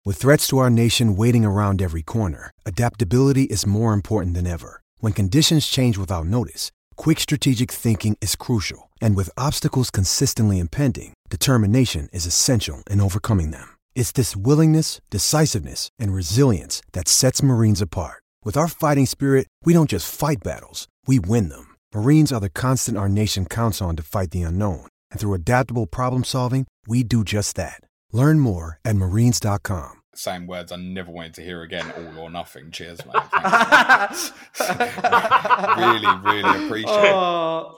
With threats to our nation waiting around every corner, adaptability is more important than ever. When conditions change without notice, quick strategic thinking is crucial. And with obstacles consistently impending, determination is essential in overcoming them. It's this willingness, decisiveness, and resilience that sets Marines apart. With our fighting spirit, we don't just fight battles, we win them. Marines are the constant our nation counts on to fight the unknown. And through adaptable problem solving, we do just that. Learn more at marines.com. Same words I never wanted to hear again. All or nothing. Cheers, mate. Thanks. Really, really appreciate it.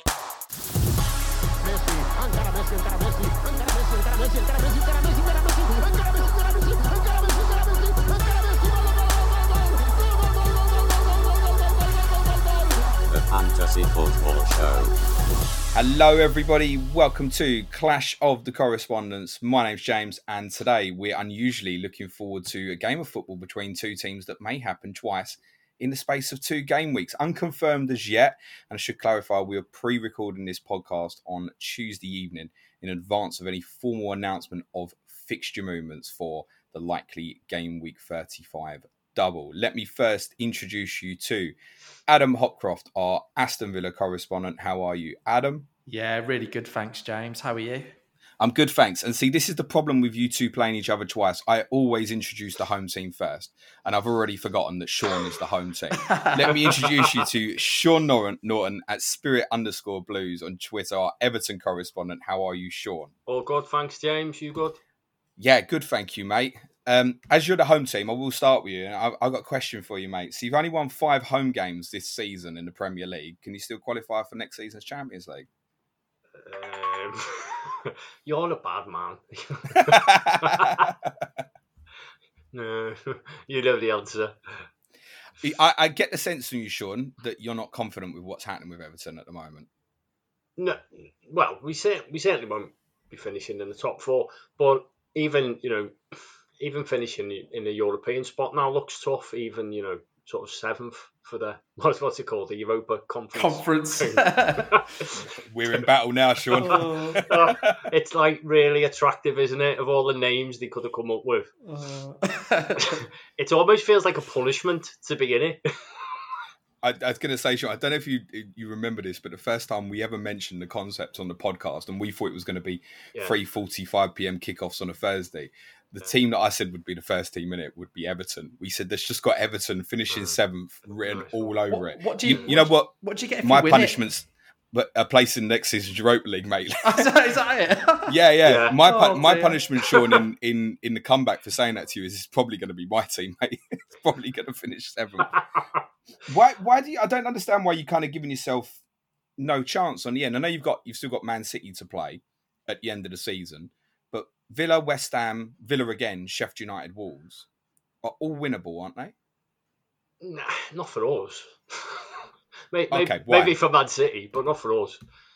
The Fantasy Football Show. Hello everybody, welcome to Clash of the Correspondents. My name's James and today we're unusually looking forward to a game of football between two teams that may happen twice in the space of 2 game weeks. Unconfirmed as yet, and I should clarify we are pre-recording this podcast on Tuesday evening in advance of any formal announcement of fixture movements for the likely game week 35 double. Let me first introduce you to Adam Hopcroft, our Aston Villa correspondent. How are you, Adam? Yeah, really good. Thanks, James. How are you? I'm good, thanks. And see, this is the problem with you two playing each other twice. I always introduce the home team first, and I've already forgotten that Sean is the home team. Let me introduce you to Sean Norton at Spirit_Blues on Twitter, our Everton correspondent. How are you, Sean? All good, thanks, James. You good? Yeah, good, thank you, mate. As you're the home team, I will start with you. I've got a question for you, mate. So you've only won 5 home games this season in the Premier League. Can you still qualify for next season's Champions League? You're a bad man. No, you know the answer. I get the sense from you, Sean, that you're not confident with what's happening with Everton at the moment. No, well, we certainly won't be finishing in the top 4, but even finishing in the European spot now looks tough. Even sort of 7th for the what's it called, the Europa Conference. We're in battle now, Sean. It's like really attractive, isn't it? Of all the names they could have come up with, it almost feels like a punishment to be in it. I was going to say, Sean, I don't know if you remember this, but the first time we ever mentioned the concept on the podcast, and we thought it was going to be 3:45 p.m. kickoffs on a Thursday. The team that I said would be the first team in it would be Everton. We said there's just got Everton finishing 7th written all over it. What do you get if my you win punishments? But a place in next season's Europa League, mate. Is that it? Yeah. My punishment, Sean, in the comeback for saying that to you is probably going to be my team, mate. It's probably going to finish 7th. Why do you? I don't understand why you're kind of giving yourself no chance on the end. I know you've still got Man City to play at the end of the season, but Villa, West Ham, Villa again, Sheffield United, Wolves are all winnable, aren't they? Nah, not for us. Maybe for Man City, but not for us.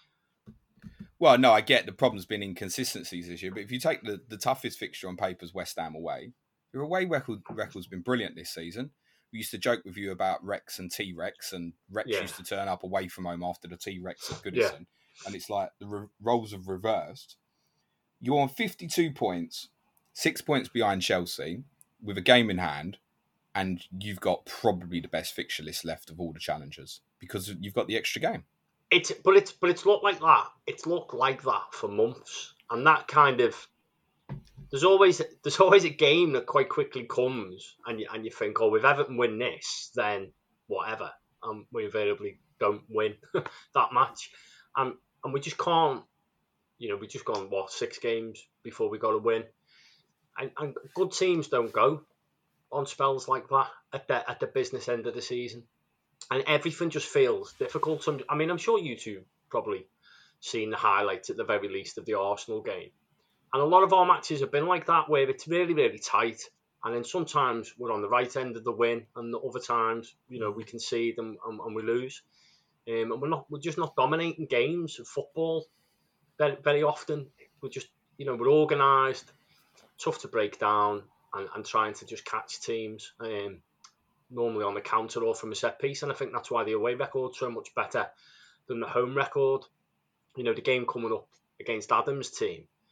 Well, no, I get the problem's been inconsistencies this year, but if you take the toughest fixture on paper is West Ham away, your away record's been brilliant this season. We used to joke with you about Rex and T-Rex, and Rex used to turn up away from home after the T-Rex at Goodison, and it's like the roles have reversed. You're on 52 points, 6 points behind Chelsea, with a game in hand, and you've got probably the best fixture list left of all the challengers because you've got the extra game. It's looked like that. It's looked like that for months, and that kind of there's always a game that quite quickly comes, and you think, oh, if Everton win this, then whatever, and we invariably don't win that match, and we just can't. We just gone 6 games before we got a win, and good teams don't go on spells like that at the business end of the season, and everything just feels difficult. I mean, I'm sure you two probably seen the highlights at the very least of the Arsenal game, and a lot of our matches have been like that, where it's really, really tight, and then sometimes we're on the right end of the win, and other times we concede and we lose, and we're just not dominating games of football very, very often. We're just we're organised, tough to break down, and trying to just catch teams normally on the counter or from a set piece. And I think that's why the away record's so much better than the home record. The game coming up against Adam's team,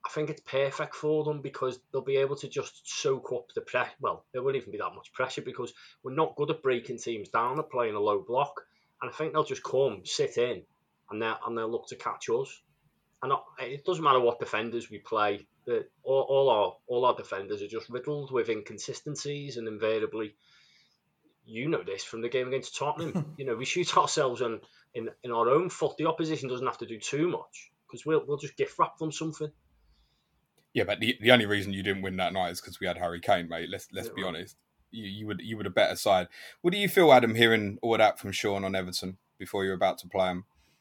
I think it's perfect for them because they'll be able to just soak up the pressure. Well, there won't even be that much pressure because we're not good at breaking teams down at playing a low block. And I think they'll just come, sit in, and they'll look to catch us. And it doesn't matter what defenders we play. All our defenders are just riddled with inconsistencies, and invariably, you know this from the game against Tottenham. We shoot ourselves in our own foot. The opposition doesn't have to do too much because we'll just gift wrap them something. Yeah, but the only reason you didn't win that night is because we had Harry Kane, mate. Let's be honest. You would a better side. What do you feel, Adam, hearing all that from Sean on Everton before you're about to play him?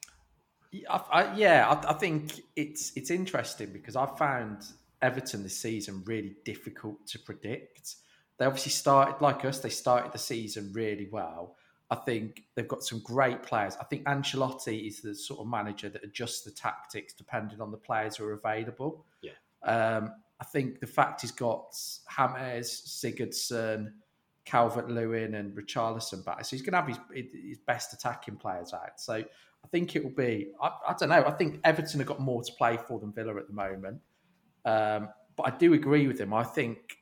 I think it's interesting because I found Everton this season really difficult to predict. They obviously started like us. They started the season really well. I think they've got some great players. I think Ancelotti is the sort of manager that adjusts the tactics depending on the players who are available. Yeah. I think the fact he's got James, Sigurdsson, Calvert-Lewin and Richarlison back, so he's going to have his best attacking players out. So I think it will be, I don't know, I think Everton have got more to play for than Villa at the moment. But I do agree with him. I think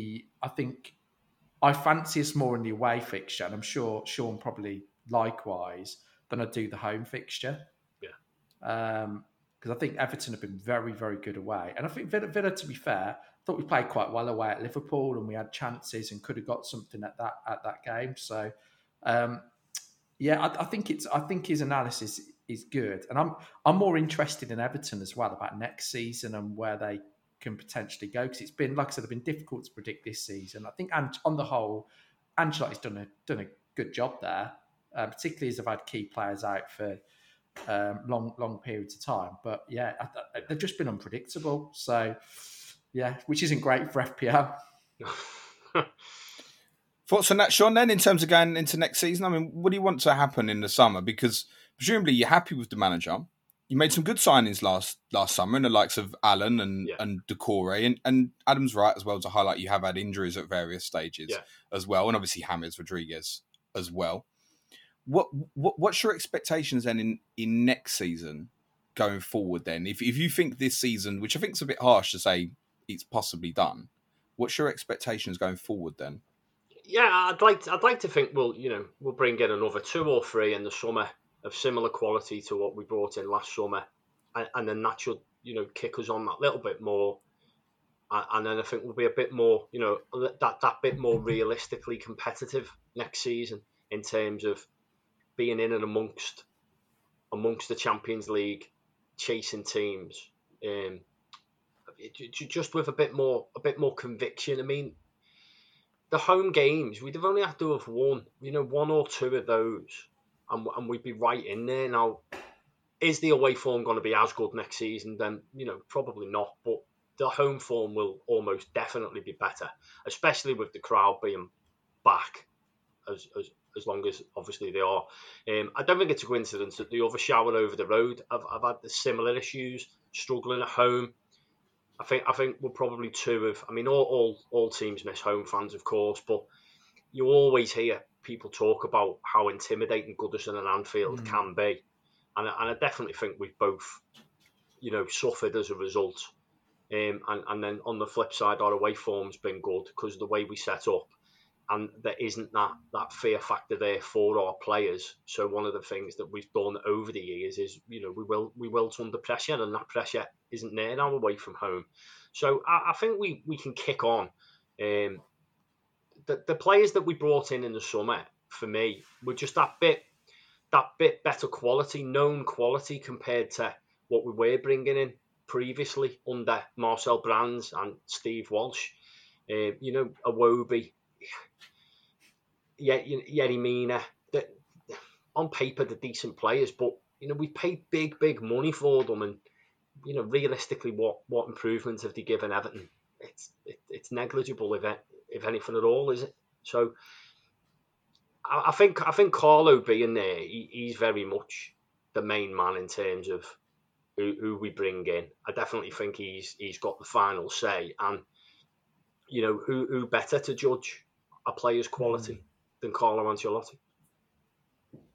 I fancy us more in the away fixture, and I'm sure Sean probably likewise, than I do the home fixture. Yeah. Because I think Everton have been very, very good away. And I think Villa, to be fair, I thought we played quite well away at Liverpool and we had chances and could have got something at that game. So, I think his analysis is good. And I'm more interested in Everton as well about next season and where they can potentially go. Because it's been, like I said, it's been difficult to predict this season. I think on the whole, Ancelotti's done a good job there, particularly as they've had key players out for long periods of time. But yeah, they've just been unpredictable. So yeah, which isn't great for FPL. Thoughts on that, Sean, then, in terms of going into next season? I mean, what do you want to happen in the summer? Because presumably you're happy with the manager. You made some good signings last summer in the likes of Allen and Decore. And Adam's right as well to highlight you have had injuries at various stages as well. And obviously James Rodriguez as well. What's your expectations then in next season going forward then? If you think this season, which I think is a bit harsh to say it's possibly done, what's your expectations going forward then? Yeah, I'd like to think we'll bring in another 2 or 3 in the summer of similar quality to what we brought in last summer, and then that should kick us on that little bit more, and then I think we'll be a bit more that bit more realistically competitive next season in terms of being in and amongst the Champions League, chasing teams, just with a bit more conviction. I mean, the home games, we'd have only have to have won 1 or 2 of those, and we'd be right in there. Now, is the away form going to be as good next season? Then probably not, but the home form will almost definitely be better, especially with the crowd being back as long as obviously they are. I don't think it's a coincidence that the other shower over the road I've had the similar issues, struggling at home. I think we're probably 2 of. I mean, all teams miss home fans, of course, but you always hear people talk about how intimidating Goodison and Anfield can be, and I definitely think we've both, suffered as a result. And then on the flip side, our away form's been good because of the way we set up. And there isn't that fear factor there for our players. So one of the things that we've done over the years is, we wilt under pressure, and that pressure isn't there now away from home. So I think we can kick on. The players that we brought in the summer, for me, were just that bit better quality, known quality compared to what we were bringing in previously under Marcel Brands and Steve Walsh. Iwobi. Yerry Mina, on paper they're decent players, but we paid big money for them, and realistically, what improvements have they given Everton? It's negligible, if anything at all, is it? So I think Carlo being there, he's very much the main man in terms of who we bring in. I definitely think he's got the final say, and who better to judge a player's quality than Carlo Ancelotti?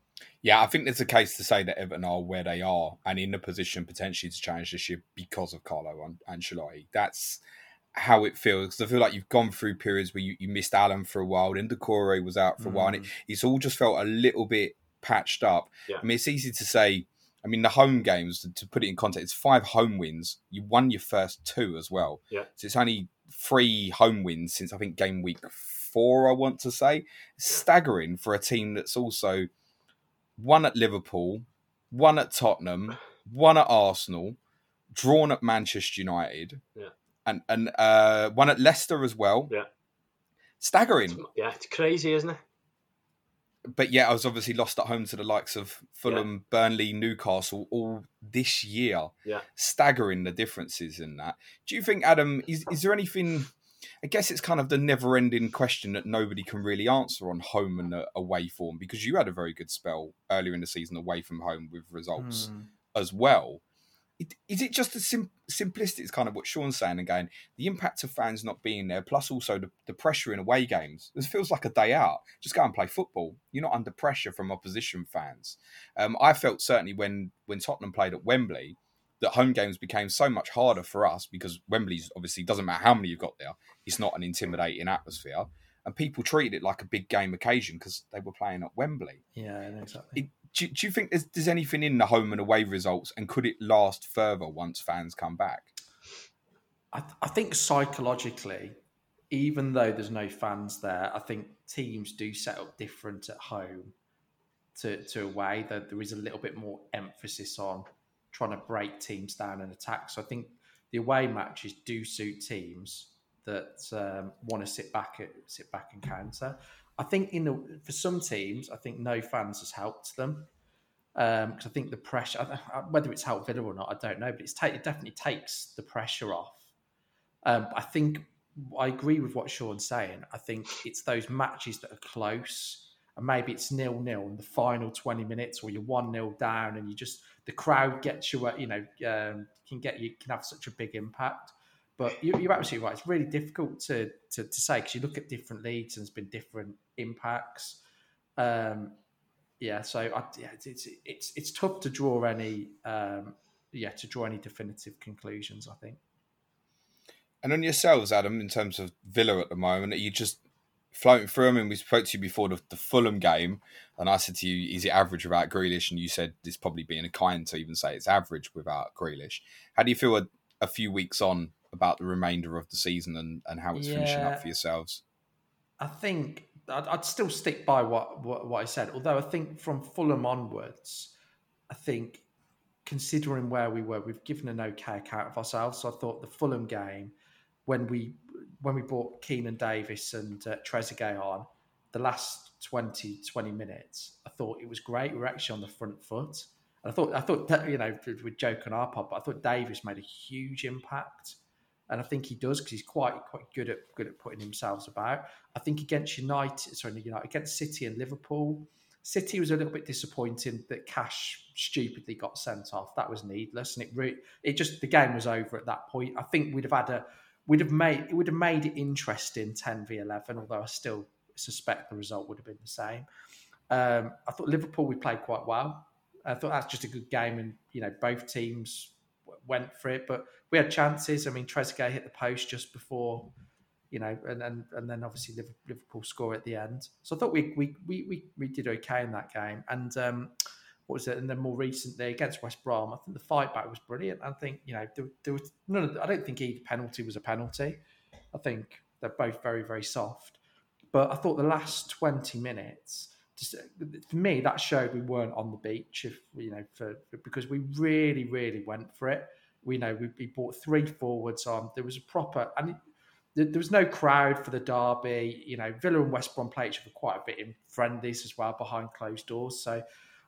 Yeah, I think there's a case to say that Everton are where they are and in a position potentially to challenge this year because of Carlo Ancelotti. That's how it feels. I feel like you've gone through periods where you missed Alan for a while, then Decore was out for a while, and it's all just felt a little bit patched up. Yeah. I mean, it's easy to say, I mean, the home games, to put it in context, it's 5 home wins. You won your first 2 as well. Yeah. So it's only 3 home wins since, I think, game week 4, I want to say. Staggering for a team that's also won at Liverpool, won at Tottenham, won at Arsenal, drawn at Manchester United, and won at Leicester as well. Yeah. Staggering. It's crazy, isn't it? But yeah, I was obviously lost at home to the likes of Fulham, Burnley, Newcastle all this year. Yeah. Staggering the differences in that. Do you think, Adam, is there anything... I guess it's kind of the never-ending question that nobody can really answer on home and away form, because you had a very good spell earlier in the season away from home with results as well. Is it just as simplistic as kind of what Sean's saying and going, the impact of fans not being there, plus also the pressure in away games? This feels like a day out. Just go and play football. You're not under pressure from opposition fans. I felt certainly when Tottenham played at Wembley, that home games became so much harder for us because Wembley's obviously doesn't matter how many you've got there. It's not an intimidating atmosphere. And people treated it like a big game occasion because they were playing at Wembley. Yeah, exactly. Do you think there's anything in the home and away results, and could it last further once fans come back? I think psychologically, even though there's no fans there, I think teams do set up different at home to away. That there is a little bit more emphasis on trying to break teams down and attack. So I think the away matches do suit teams that want to sit back and counter. I think for some teams, I think no fans has helped them because I think the pressure, whether it's helped Villa or not, I don't know, but it definitely takes the pressure off. I think I agree with what Sean's saying. I think it's those matches that are close. And maybe it's 0-0 in the final 20 minutes, or you're 1-0 down, and the crowd gets you. Can have such a big impact. But you're absolutely right. It's really difficult to say because you look at different leagues and there's been different impacts. So it's tough to draw any definitive conclusions, I think. And on yourselves, Adam, in terms of Villa at the moment, are you just floating through them? And we spoke to you before the Fulham game, and I said to you, is it average without Grealish? And you said it's probably being kind to even say it's average without Grealish. How do you feel a few weeks on about the remainder of the season and how it's finishing up for yourselves? I think I'd still stick by what I said, although I think from Fulham onwards, I think considering where we were, we've given an okay account of ourselves. So I thought the Fulham game, when we brought Keenan Davis and Trezeguet on, the last 20 minutes, I thought it was great. We were actually on the front foot. And I thought that, we'd joke on our pod, but I thought Davis made a huge impact. And I think he does because he's quite good at putting himself about. I think against against City and Liverpool, City was a little bit disappointing that Cash stupidly got sent off. That was needless, and the game was over at that point. I think it would have made it interesting 10v11, although I still suspect the result would have been the same. I thought Liverpool, we played quite well. I thought that's just a good game, and both teams went for it, but we had chances. I mean, Trezeguet hit the post just before, and then obviously Liverpool score at the end. So I thought we did okay in that game. And what was it? And then more recently against West Brom, I think the fight back was brilliant. I think there was none. I don't think either penalty was a penalty. I think they're both very, very soft. But I thought the last 20 minutes, for me, that showed we weren't on the beach. Because we really, really went for it. We brought 3 forwards on. There was a proper, and there was no crowd for the derby. Villa and West Brom play each other quite a bit in friendlies as well behind closed doors. So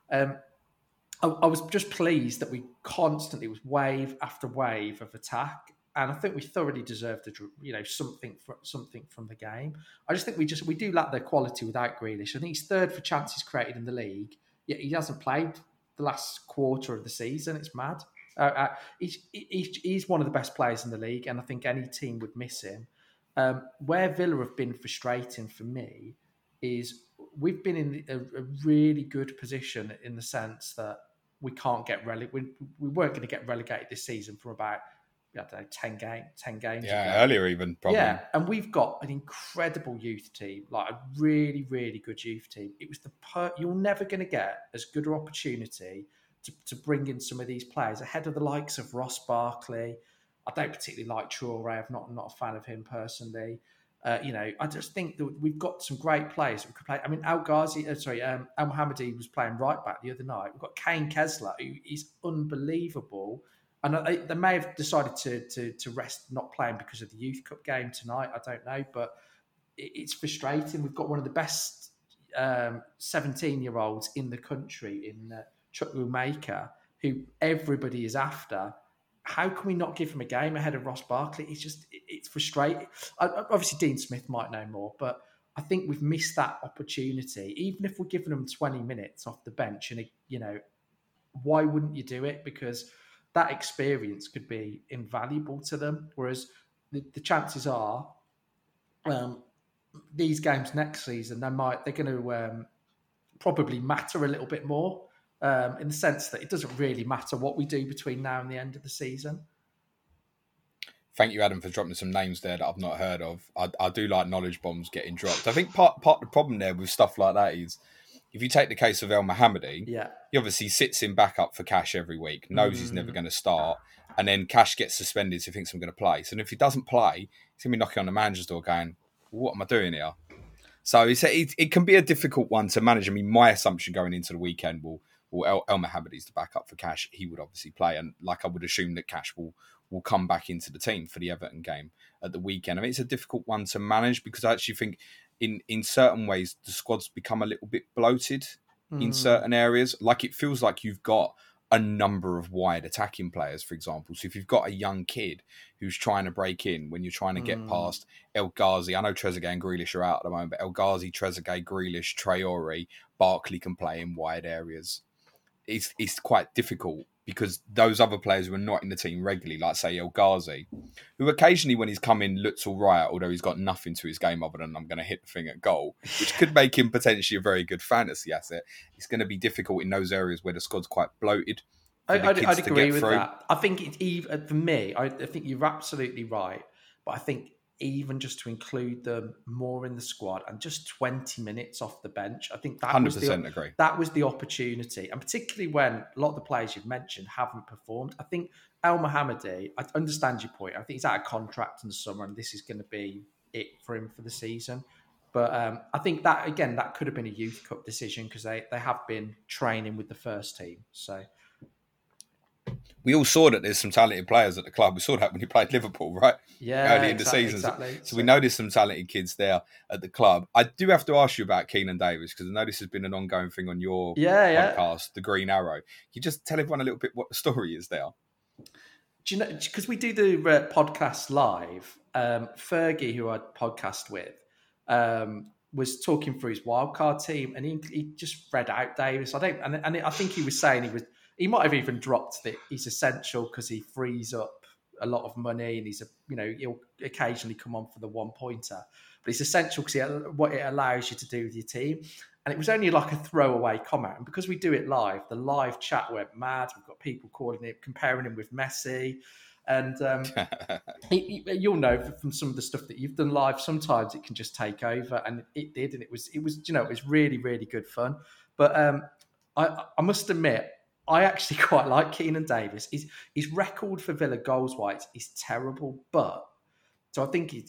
I was just pleased that we constantly was wave after wave of attack, and I think we thoroughly deserved something from the game. I just think we do lack the quality without Grealish. I think he's third for chances created in the league, yet he hasn't played the last quarter of the season. It's mad. He's one of the best players in the league, and I think any team would miss him. Where Villa have been frustrating for me is we've been in a really good position in the sense that we can't get relegated. We weren't going to get relegated this season from about, I don't know, 10 games Yeah, ago. earlier even, probably. Yeah, and we've got an incredible youth team, like a really, really good youth team. It was you're never going to get as good an opportunity to bring in some of these players ahead of the likes of Ross Barkley. I don't particularly like Traore. I'm not a fan of him personally. I just think that we've got some great players that could play. I mean, El Mohammadi was playing right back the other night. We've got Kane Kessler, who is unbelievable. And they may have decided to rest not playing because of the Youth Cup game tonight. I don't know, but it's frustrating. We've got one of the best 17-year-olds in the country in Chukwuemeka, who everybody is after. How can we not give him a game ahead of Ross Barkley? It's frustrating. Obviously, Dean Smith might know more, but I think we've missed that opportunity. Even if we're giving them 20 minutes off the bench, and why wouldn't you do it? Because that experience could be invaluable to them. Whereas the chances are, these games next season, they're going to probably matter a little bit more. In the sense that it doesn't really matter what we do between now and the end of the season. Thank you, Adam, for dropping some names there that I've not heard of. I do like knowledge bombs getting dropped. I think part of the problem there with stuff like that is, if you take the case of El Mohammadi, he obviously sits in backup for Cash every week, knows he's never going to start, and then Cash gets suspended, so he thinks I'm going to play. So if he doesn't play, he's going to be knocking on the manager's door going, what am I doing here? So it can be a difficult one to manage. I mean, my assumption going into the weekend El Mohammadi's the backup for Cash. He would obviously play, and I would assume that Cash will come back into the team for the Everton game at the weekend. I mean, it's a difficult one to manage because I actually think in certain ways the squad's become a little bit bloated in certain areas. Like, it feels like you've got a number of wide attacking players, for example. So if you've got a young kid who's trying to break in, when you're trying to get past El Ghazi, I know Trezeguet and Grealish are out at the moment, but El Ghazi, Trezeguet, Grealish, Traore, Barkley can play in wide areas. It's quite difficult because those other players who are not in the team regularly, like say El Ghazi, who occasionally when he's come in looks all right, although he's got nothing to his game other than I'm going to hit the thing at goal, which could make him potentially a very good fantasy asset. It's going to be difficult in those areas where the squad's quite bloated. I'd agree with that. I think for me, I think you're absolutely right, but I think even just to include them more in the squad and just 20 minutes off the bench, I think that 100% agree. That was the opportunity. And particularly when a lot of the players you've mentioned haven't performed. I think El Mohammadi, I understand your point. I think he's out of contract in the summer and this is going to be it for him for the season. But I think that, again, that could have been a Youth Cup decision because they have been training with the first team. So we all saw that there's some talented players at the club. We saw that when he played Liverpool, right? Yeah, early in the season. Exactly. So we know there's some talented kids there at the club. I do have to ask you about Keinan Davis because I know this has been an ongoing thing on your podcast, The Green Arrow. Can you just tell everyone a little bit what the story is there? Do you know, because we do the podcast live, Fergie, who I podcast with, was talking through his wildcard team and he just read out Davis. I think he was saying he might have even dropped that he's essential because he frees up a lot of money and he'll occasionally come on for the 1-pointer, but it's essential because what it allows you to do with your team. And it was only like a throwaway comment. And because we do it live, the live chat went mad. We've got people calling it, comparing him with Messi. And you'll know from some of the stuff that you've done live, sometimes it can just take over, and it did. And it was really, really good fun. But I must admit, I actually quite like Keinan Davis. His record for Villa goals-wise is terrible, but so I think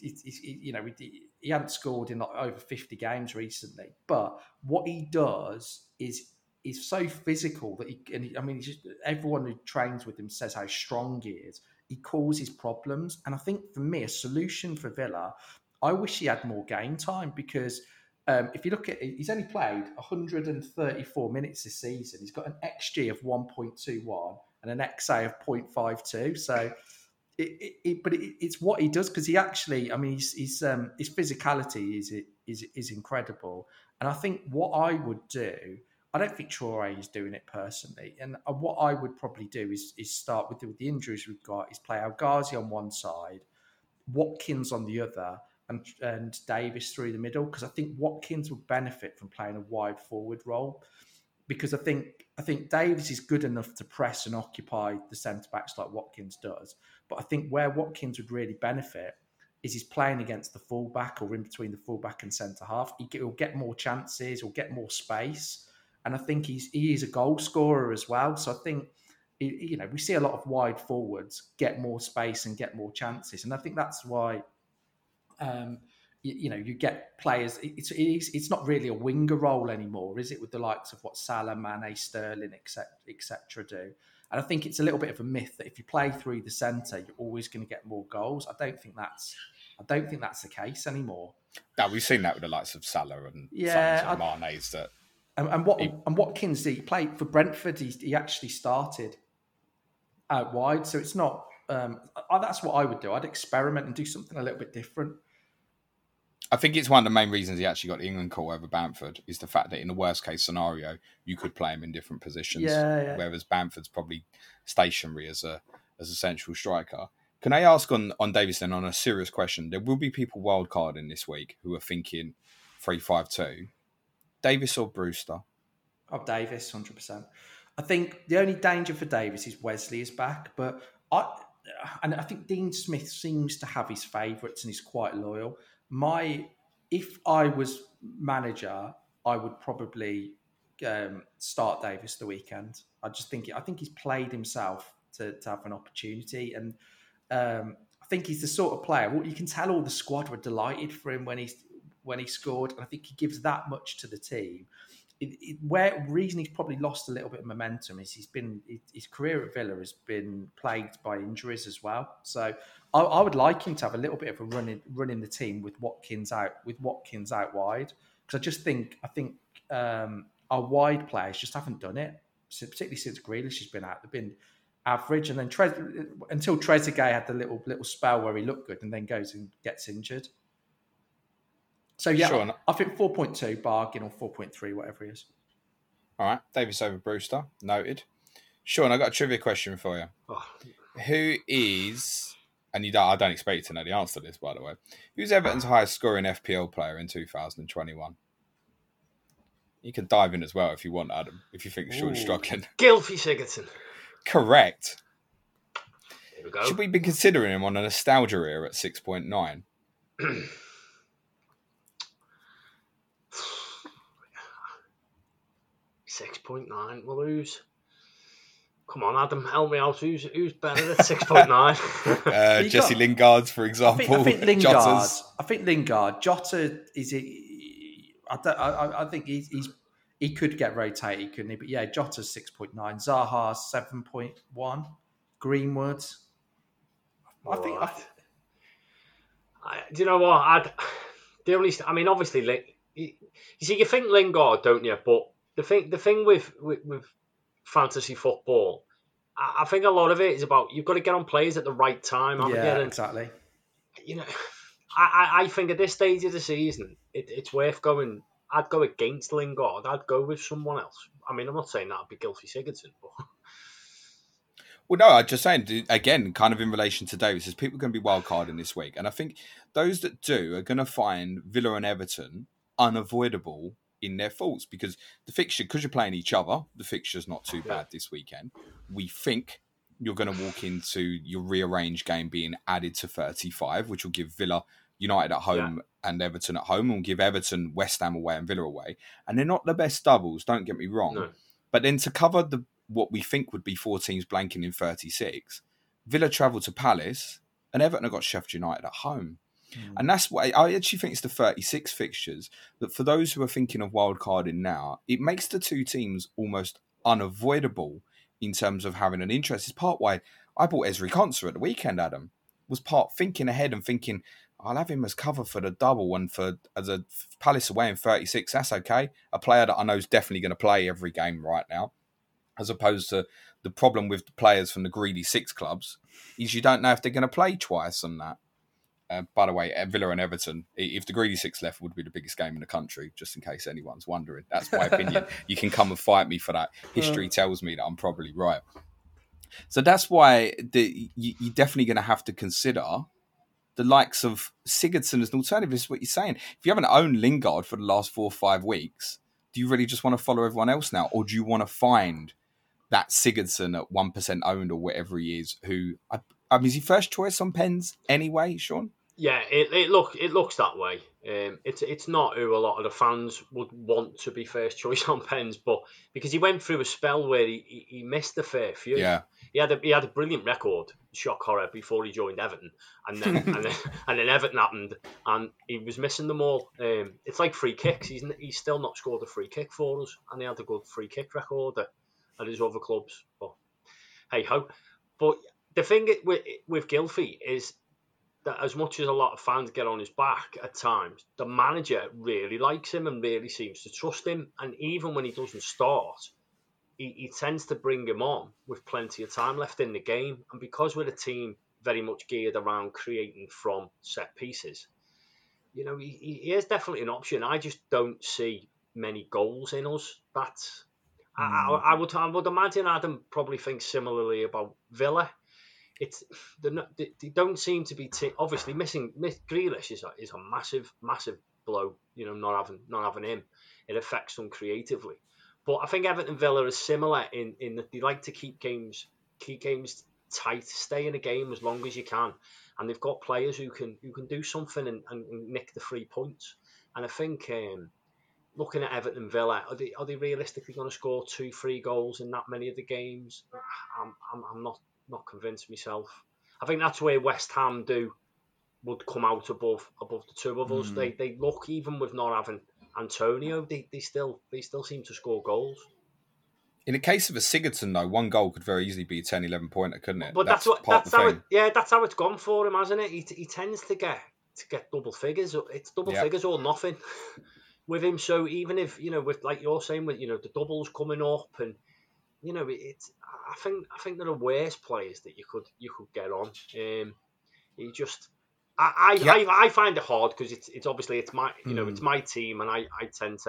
he hadn't scored in over 50 games recently. But what he does is so physical that everyone who trains with him says how strong he is. He causes problems, and I think for me, a solution for Villa, I wish he had more game time because. If you look at it, he's only played 134 minutes this season. He's got an XG of 1.21 and an XA of 0.52. So, it's what he does because he actually, his physicality is incredible. And I think what I would do, I don't think Traore is doing it personally. And what I would probably do is start with the injuries we've got, is play El Ghazi on one side, Watkins on the other, and Davis through the middle, because I think Watkins would benefit from playing a wide forward role, because I think Davis is good enough to press and occupy the centre backs like Watkins does, but I think where Watkins would really benefit is he's playing against the fullback or in between the fullback and centre half. He'll get more chances, he'll get more space, and I think he is a goal scorer as well. So I think we see a lot of wide forwards get more space and get more chances, and I think that's why you get players. It's not really a winger role anymore, is it? With the likes of what Salah, Mane, Sterling, etc. do. And I think it's a little bit of a myth that if you play through the centre, you're always going to get more goals. I don't think that's the case anymore. No, we've seen that with the likes of Salah and Mane's. And Watkins, he played for Brentford. He actually started out wide, so it's not. That's what I would do. I'd experiment and do something a little bit different. I think it's one of the main reasons he actually got the England call over Bamford is the fact that in the worst case scenario, you could play him in different positions. Yeah. Whereas Bamford's probably stationary as a central striker. Can I ask on Davis then on a serious question? There will be people wildcarding this week who are thinking 3-5-2. Davis or Brewster? Oh, Davis, 100%. I think the only danger for Davis is Wesley is back, but I think Dean Smith seems to have his favourites and he's quite loyal. If I was manager, I would probably start Davis the weekend. I think he's played himself to have an opportunity, and I think he's the sort of player. Well, you can tell all the squad were delighted for him when he scored, and I think he gives that much to the team. Reason he's probably lost a little bit of momentum is his career at Villa has been plagued by injuries as well. So I would like him to have a little bit of a run in the team with Watkins out wide, because I think our wide players just haven't done it, particularly since Grealish has been out. They've been average, and then until Trezeguet had the little spell where he looked good and then goes and gets injured. So, yeah, sure. I think 4.2 bargain or 4.3, whatever it is. All right. Davis over Brewster. Noted. Sean, I got a trivia question for you. Oh. Who is, and I don't expect you to know the answer to this, by the way, who's Everton's highest scoring FPL player in 2021? You can dive in as well if you want, Adam, if you think Sean's struggling. Gylfi Sigurdsson. Correct. Here we go. Should we be considering him on a nostalgia era at 6.9? 6.9. Well, who's? Come on, Adam, help me out. Who's better at 6.9? Jesse Lingard, for example. I think Lingard. I think Lingard. Jota is it? I think he could get rotated, couldn't he? But yeah, Jota's 6.9. Zaha 7.1. Greenwood. Do you know what? Obviously, you see, you think Lingard, don't you? But the thing with fantasy football, I think a lot of it is about you've got to get on players at the right time. Exactly. You know, I think at this stage of the season, it's worth going. I'd go against Lingard. I'd go with someone else. I mean, I'm not saying that'd be Gylfi Sigurdsson, but. Well, no, I'm just saying, again, kind of in relation to Davis, is people going to be wildcarding this week. And I think those that do are going to find Villa and Everton unavoidable in their faults, because the fixture, because you're playing each other, the fixture's not too bad this weekend. We think you're going to walk into your rearranged game being added to 35, which will give Villa United at home and Everton at home, and will give Everton West Ham away and Villa away. And they're not the best doubles, don't get me wrong. No. But then to cover what we think would be four teams blanking in 36, Villa travel to Palace and Everton have got Sheffield United at home. And that's why I actually think it's the 36 fixtures that for those who are thinking of wildcarding now, it makes the two teams almost unavoidable in terms of having an interest. It's part why I bought Ezri Konsa at the weekend, Adam, was part thinking ahead and thinking, I'll have him as cover for the double and as a Palace away in 36, that's okay. A player that I know is definitely going to play every game right now, as opposed to the problem with the players from the greedy six clubs is you don't know if they're going to play twice on that. By the way, Villa and Everton, if the greedy six left, would be the biggest game in the country, just in case anyone's wondering. That's my opinion. You can come and fight me for that. History tells me that I'm probably right. So that's why you're definitely going to have to consider the likes of Sigurdsson as an alternative is what you're saying. If you haven't owned Lingard for the last 4 or 5 weeks, do you really just want to follow everyone else now? Or do you want to find that Sigurdsson at 1% owned or whatever he is, who, is he first choice on pens anyway, Sean? Yeah, it looks that way. It's not who a lot of the fans would want to be first choice on pens, but because he went through a spell where he missed a fair few. Yeah, he had a brilliant record, shock horror, before he joined Everton, and then and then Everton happened, and he was missing them all. It's like free kicks. He's still not scored a free kick for us, and he had a good free kick record at his other clubs. But hey ho. But the thing with Gylfi is that as much as a lot of fans get on his back at times, the manager really likes him and really seems to trust him. And even when he doesn't start, he tends to bring him on with plenty of time left in the game. And because we're a team very much geared around creating from set pieces, he is definitely an option. I just don't see many goals in us. I would imagine Adam probably thinks similarly about Villa. They don't seem to be obviously missing Grealish is a massive blow. Not having him, it affects them creatively. But I think Everton Villa is similar in that they like to keep games tight, stay in a game as long as you can, and they've got players who can do something and nick the 3 points. And I think looking at Everton Villa, are they realistically going to score 2-3 goals in that many of the games? I'm not convinced myself. I think that's where West Ham would come out above the two of us. They look, even with not having Antonio, they still seem to score goals. In the case of a Sigurdsson, though, 1 goal could very easily be a 10-11 pointer, couldn't it? But that's how it's gone for him, hasn't it? He tends to get double figures. It's double figures or nothing with him. So even if with, like you're saying, with the doubles coming up, and it's, I think there are worse players that you could get on. He just, I find it hard because it's obviously it's my it's my team, and I tend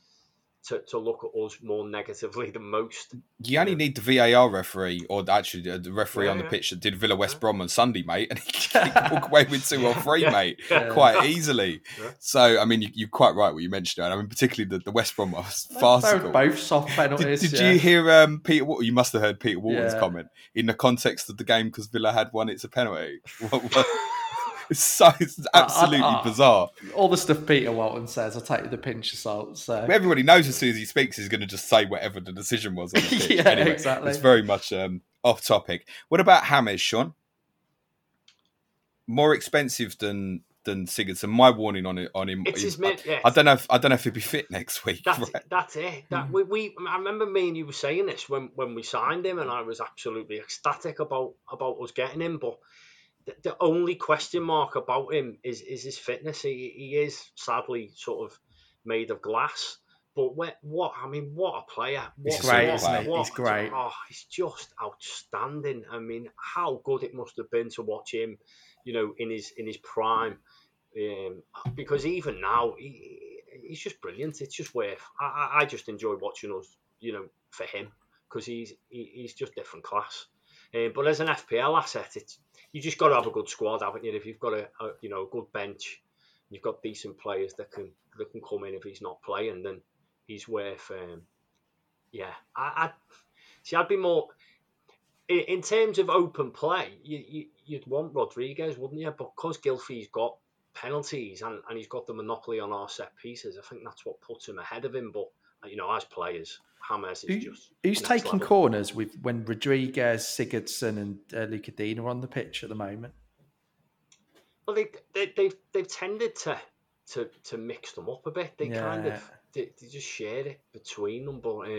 to look at us more negatively than most. You only need the VAR referee, or actually the referee on the pitch that did Villa West Brom on Sunday, mate, and he can walk away with 2 or 3, mate, quite easily. Yeah. So, I mean, you're quite right what you mentioned. I mean, particularly the West Brom was farcical. Both soft penalties. Did you hear Peter? You must have heard Peter Walton's comment in the context of the game because Villa had won. It's a penalty. It's absolutely bizarre. All the stuff Peter Walton says, I take with a pinch of salt. So everybody knows as soon as he speaks, he's going to just say whatever the decision was on the pitch. Yeah, anyway, exactly. It's very much off topic. What about James, Sean? More expensive than Sigurdsson. My warning on him. It's is, his mid. Yes. I don't know if he'll be fit next week. That's it. I remember me and you were saying this when we signed him, and I was absolutely ecstatic about us getting him, but. The only question mark about him is his fitness. He is sadly sort of made of glass. But what a player! He's great, isn't he? He's great. Oh, he's just outstanding. I mean, how good it must have been to watch him, in his prime. Because even now, he's just brilliant. It's just worth. I just enjoy watching us, for him, because he's just different class. But as an FPL asset, you just got to have a good squad, haven't you? If you've got a good bench, you've got decent players that can come in if he's not playing, then he's worth. I'd be more in terms of open play. You'd want Rodriguez, wouldn't you? But because Gylfi's got penalties and he's got the monopoly on our set pieces, I think that's what puts him ahead of him. But as players. James is just who's taking corners when Rodriguez, Sigurdsson, and Lucas Digne are on the pitch at the moment? Well, they've tended to mix them up a bit. They they just share it between them, but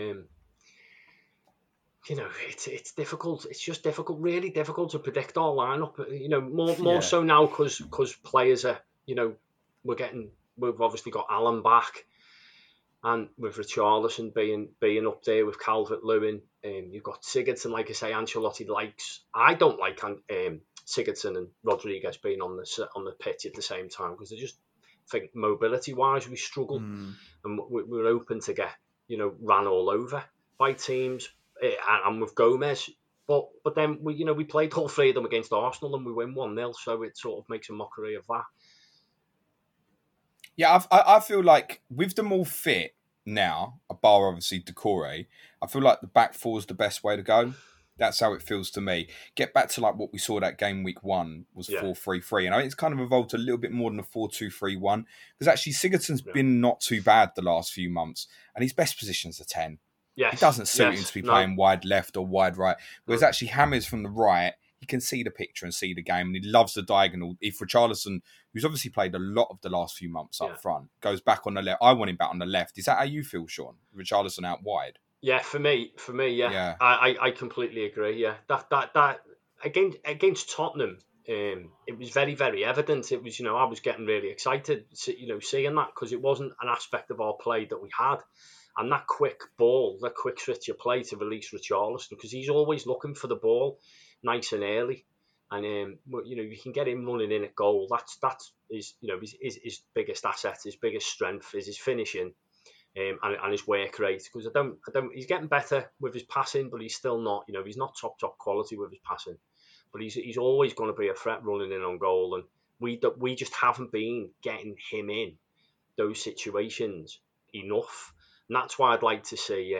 it's difficult. It's just difficult, really difficult to predict our lineup. More so now because players are we've obviously got Alan back. And with Richarlison being up there with Calvert-Lewin, you've got Sigurdsson, like I say, Ancelotti likes. I don't like Sigurdsson and Rodriguez being on the pitch at the same time because I just think mobility-wise we struggle, and we're open to get ran all over by teams. And with Gomez But then we played all three of them against Arsenal and we win 1-0, so it sort of makes a mockery of that. Yeah, I feel like with them all fit now, a bar obviously Decore, I feel like the back four is the best way to go. That's how it feels to me. Get back to like what we saw that game week 1 was 4-3-3. And I think it's kind of evolved a little bit more than a 4-2-3-1. Because actually Sigurdsson's been not too bad the last few months. And his best position's a 10. Yes. It doesn't suit him to be playing wide left or wide right. Whereas actually Hammers from the right, he can see the picture and see the game. And he loves the diagonal. If Richarlison, who's obviously played a lot of the last few months up front, goes back on the left. I want him back on the left. Is that how you feel, Sean? Richarlison out wide? Yeah, for me, yeah. I completely agree. Yeah, that against Tottenham, it was very, very evident. It was, I was getting really excited, seeing that, because it wasn't an aspect of our play that we had, and that quick ball, that quick switch of play to release Richarlison, because he's always looking for the ball, nice and early, and you can get him running in at goal. That's his biggest asset, his biggest strength is his finishing. And his work rate, because I don't. He's getting better with his passing, but he's still not. He's not top quality with his passing, but he's always going to be a threat running in on goal, and we just haven't been getting him in those situations enough, and that's why I'd like to see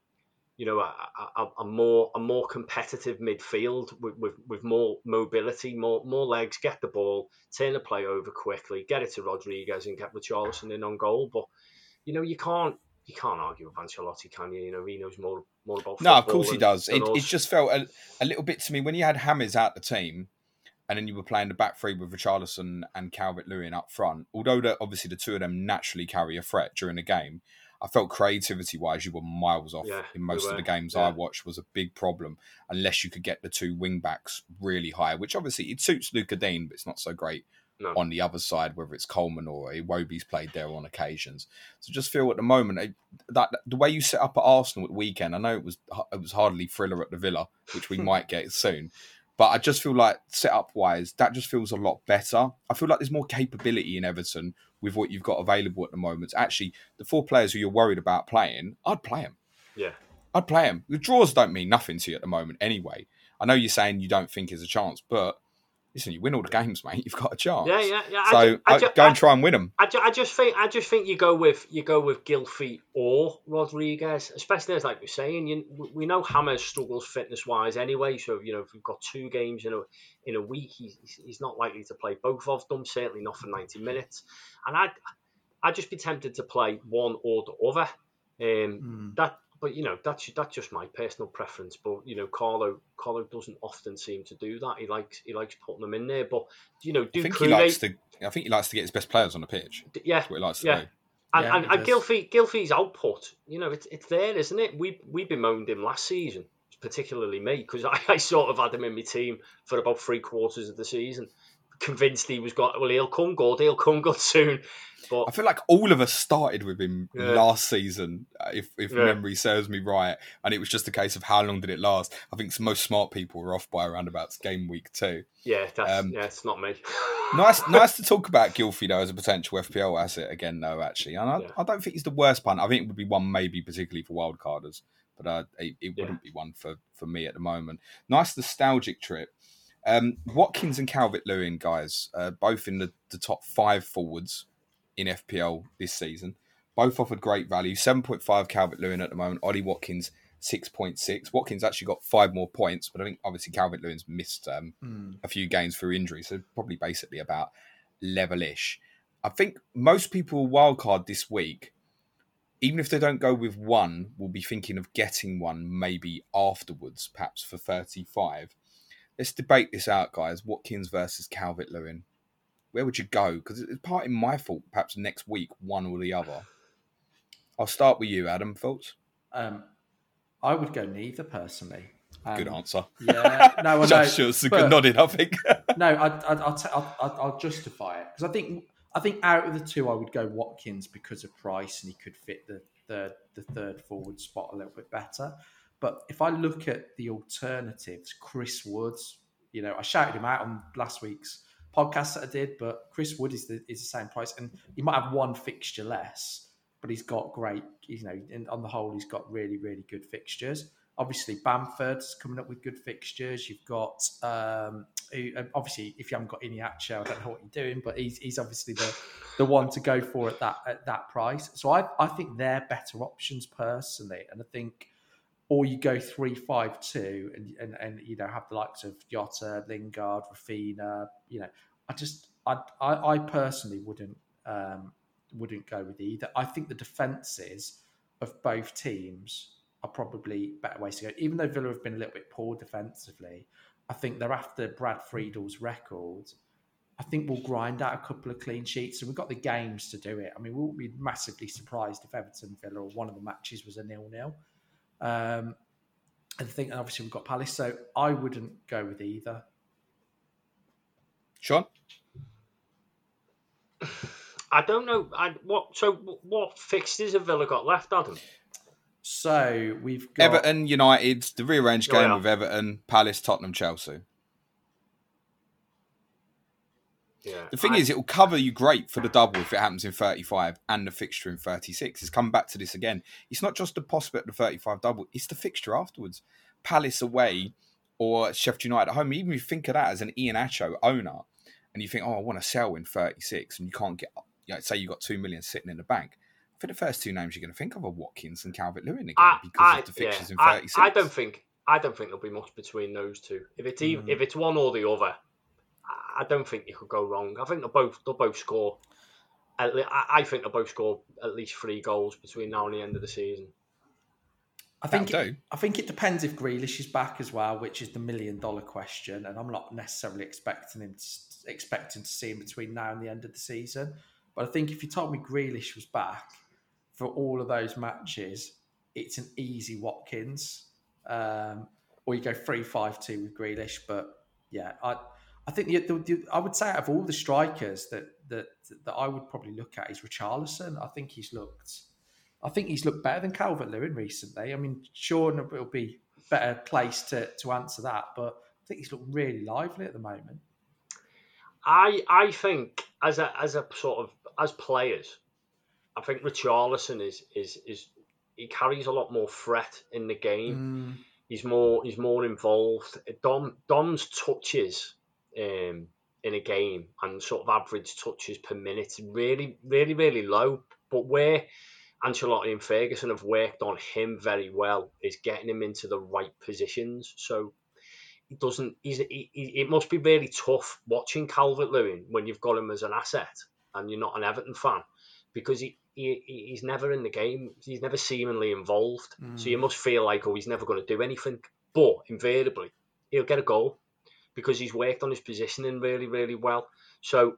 a more competitive midfield with more mobility, more legs, get the ball, turn the play over quickly, get it to Rodriguez, and get Richarlison in on goal, but. You can't argue with Ancelotti, can you? He knows more about football. No, of course he does. It just felt a little bit to me when you had Hammers out the team, and then you were playing the back three with Richarlison and Calvert-Lewin up front. Although obviously the two of them naturally carry a threat during the game, I felt creativity-wise you were miles off in most of the games I watched. Was a big problem unless you could get the two wing-backs really high, which obviously it suits Luca Dean, but it's not so great. On the other side, whether it's Coleman or Iwobi's played there on occasions. So just feel at the moment that the way you set up at Arsenal at the weekend, I know it was hardly thriller at the Villa, which we might get soon, but I just feel like set up wise, that just feels a lot better. I feel like there's more capability in Everton with what you've got available at the moment. Actually, the 4 players who you're worried about playing, I'd play them. Yeah, I'd play them. The draws don't mean nothing to you at the moment anyway. I know you're saying you don't think there's a chance, but listen, you win all the games, mate. You've got a chance. Yeah. So go and try and win them. I just think you go with Gylfi or Rodriguez, especially as like you're saying. We know Hammers struggles fitness wise anyway. So if we've got 2 games in a week, he's not likely to play both of them. Certainly not for 90 minutes. And I'd just be tempted to play one or the other. But that's just my personal preference. But Carlo doesn't often seem to do that. He likes putting them in there. But I think he likes to get his best players on the pitch. Yeah, that's what he likes to do. And Gylfi's output, it's there, isn't it? We bemoaned him last season, particularly me, because I sort of had him in my team for about 3/4 of the season, convinced he'll come good soon. But I feel like all of us started with him last season, if memory serves me right, and it was just a case of how long did it last. I think most smart people were off by around about game week 2. Yeah, it's not me. nice to talk about Gylfi though as a potential FPL asset again though, actually. And I don't think he's the worst punt. I think it would be one maybe particularly for wildcarders, but it wouldn't be one for me at the moment. Nice nostalgic trip. Watkins and Calvert-Lewin, guys, both in the top 5 forwards in FPL this season. Both offered great value. 7.5 Calvert-Lewin at the moment. Ollie Watkins, 6.6. Watkins actually got 5 more points, but I think obviously Calvert-Lewin's missed a few games through injury, so probably basically about level-ish. I think most people wildcard this week, even if they don't go with one, will be thinking of getting one maybe afterwards, perhaps for 35. Let's debate this out, guys. Watkins versus Calvert-Lewin. Where would you go? Because it's partly my fault, perhaps next week, one or the other. I'll start with you, Adam. Thoughts? I would go neither, personally. Good answer. Yeah, no, I know. It's a good nodding, I think. No, I'll justify it because I think out of the 2, I would go Watkins because of price and he could fit the third forward spot a little bit better. But if I look at the alternatives, Chris Woods, I shouted him out on last week's podcast that I did, but Chris Wood is the same price, and he might have one fixture less, but he's got great, and on the whole, he's got really, really good fixtures. Obviously, Bamford's coming up with good fixtures. You've got, obviously, if you haven't got Iheanacho, I don't know what you're doing, but he's obviously the one to go for at that price. So I think they're better options personally, and I think, or you go 3-5-2 and have the likes of Jota, Lingard, Rafinha. I personally wouldn't go with either. I think the defences of both teams are probably better ways to go. Even though Villa have been a little bit poor defensively, I think they're after Brad Friedel's record. I think we'll grind out a couple of clean sheets, and we've got the games to do it. I mean, we wouldn't be massively surprised if Everton Villa or one of the matches was a 0-0. I think, and obviously we've got Palace, so I wouldn't go with either. Sean? I don't know. What fixtures have Villa got left, Adam? So we've got Everton, United, the rearranged game with Everton, Palace, Tottenham, Chelsea. Yeah. The thing is, it will cover you great for the double if it happens in 35 and the fixture in 36. It's coming back to this again. It's not just the prospect of the 35 double, it's the fixture afterwards. Palace away or Sheffield United at home. Even if you think of that as an Iheanacho owner and you think, I want to sell in 36 and you can't get, say you've got 2 million sitting in the bank. For the first two names you're going to think of are Watkins and Calvert-Lewin again because of the fixtures in 36. I don't think there'll be much between those two. If it's one or the other, I don't think you could go wrong. I think they'll both score. I think they'll both score at least 3 goals between now and the end of the season. I think it depends if Grealish is back as well, which is the $1 million question, and I'm not necessarily expecting to see him between now and the end of the season. But I think if you told me Grealish was back for all of those matches, it's an easy Watkins, or you go 3-5-2 with Grealish. But yeah, I think I would say out of all the strikers that I would probably look at is Richarlison. I think he's looked better than Calvert-Lewin recently. I mean, Sean will be better placed to answer that, but I think he's looked really lively at the moment. I think as players, I think Richarlison is he carries a lot more threat in the game. He's more involved. Dom's touches in a game and sort of average touches per minute really, really, really low. But where Ancelotti and Ferguson have worked on him very well is getting him into the right positions. So it must be really tough watching Calvert-Lewin when you've got him as an asset and you're not an Everton fan, because he's never in the game. He's never seemingly involved. So you must feel like, he's never going to do anything. But invariably, he'll get a goal because he's worked on his positioning really, really well. So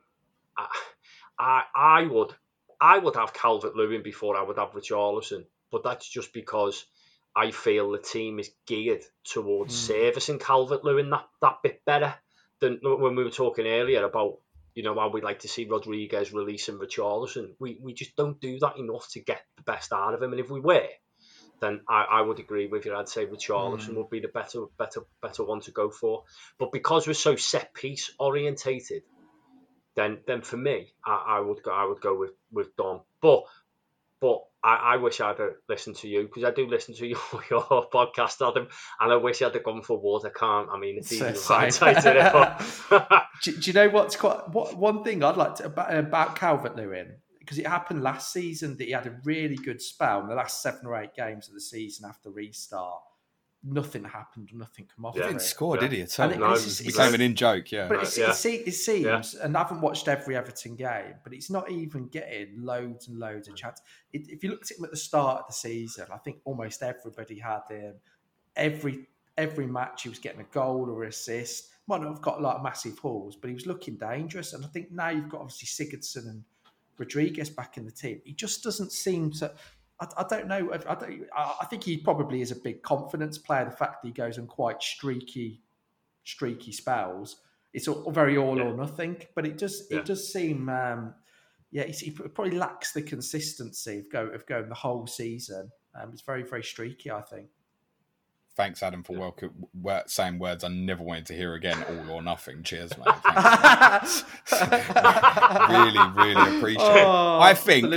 I would have Calvert-Lewin before I would have Richarlison, but that's just because I feel the team is geared towards servicing Calvert-Lewin that bit better than when we were talking earlier about, how we'd like to see Rodriguez releasing Richarlison. We just don't do that enough to get the best out of him. And if we were, then I would agree with you. I'd say Richarlison would be the better one to go for. But because we're so set piece orientated, then for me, I would go with Dom. But I wish I'd listened to you, because I do listen to your podcast, Adam, and I wish I'd have gone for Wood. I can't. I mean, it's easy to hindsight it. Do you know one thing I'd like to about Calvert-Lewin? Because it happened last season that he had a really good spell in the last 7 or 8 games of the season after restart. Nothing happened, nothing come off. He didn't score, did he? At all? It became an in-joke, yeah. But it seems, and I haven't watched every Everton game, but it's not even getting loads and loads of chances. If you looked at him at the start of the season, I think almost everybody had him. Every match he was getting a goal or assist. Might not have got like massive hauls, but he was looking dangerous. And I think now you've got obviously Sigurdsson and Rodriguez back in the team. He just doesn't seem to... I don't know. I think he probably is a big confidence player. The fact that he goes on quite streaky spells, it's all very all or nothing. But it does seem, he probably lacks the consistency of going the whole season. It's very, very streaky, I think. Thanks, Adam, for saying words I never wanted to hear again. All or nothing. Cheers, mate. Thanks. really, really appreciate it. I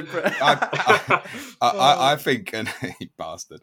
think, and you bastard.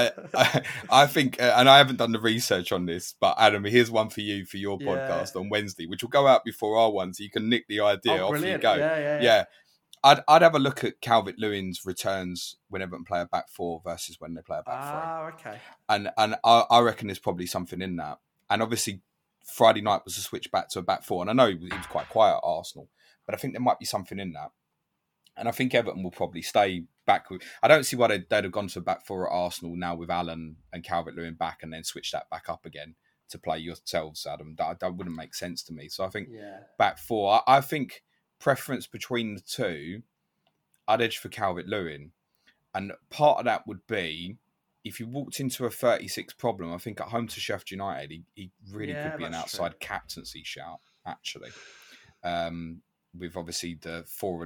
I think, and I haven't done the research on this, but Adam, here's one for you for your podcast on Wednesday, which will go out before our one, so you can nick the idea off you go. Yeah. I'd have a look at Calvert-Lewin's returns when Everton play a back four versus when they play a back three. Okay. And I reckon there's probably something in that. And obviously, Friday night was a switch back to a back four. And I know he was quite quiet at Arsenal, but I think there might be something in that. And I think Everton will probably stay back with... I don't see why they'd have gone to a back four at Arsenal now with Allen and Calvert-Lewin back and then switch that back up again to play yourselves, Adam. That wouldn't make sense to me. So I think back four, I think... preference between the two, I'd edge for Calvert-Lewin. And part of that would be, if you walked into a 36 problem, I think at home to Sheffield United, he really could be an outside captaincy shout, actually. With obviously the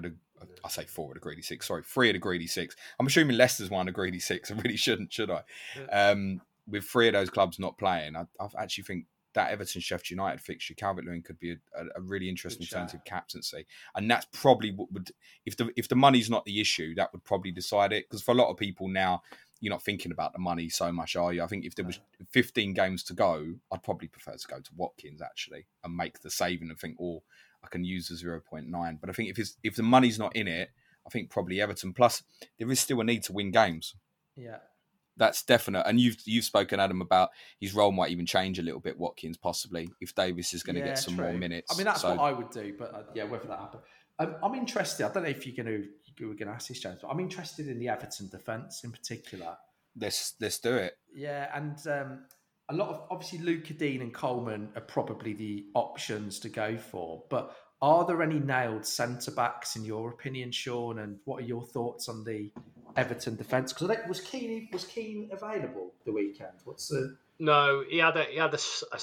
three of the greedy six. I'm assuming Leicester's one of the greedy six. I really shouldn't, should I? Yeah. With three of those clubs not playing, I actually think that Everton-Sheffield United fixture, Calvert-Lewin could be a really interesting alternative captaincy. And that's probably what would, if the money's not the issue, that would probably decide it. Because for a lot of people now, you're not thinking about the money so much, are you? I think if there was 15 games to go, I'd probably prefer to go to Watkins, actually, and make the saving and think, I can use the 0.9. But I think if the money's not in it, I think probably Everton. Plus, there is still a need to win games. Yeah. That's definite. And you've spoken, Adam, about his role might even change a little bit, Watkins, possibly, if Davis is going to get some more minutes. I mean, that's what I would do, but whether that happens. I'm interested. I don't know if you were going to ask this, James, but I'm interested in the Everton defence in particular. Let's do it. Yeah, and a lot of, obviously, Luca Dean and Coleman are probably the options to go for, but are there any nailed centre-backs in your opinion, Sean? And what are your thoughts on the Everton defence? Because was Keane available the weekend? No, he had a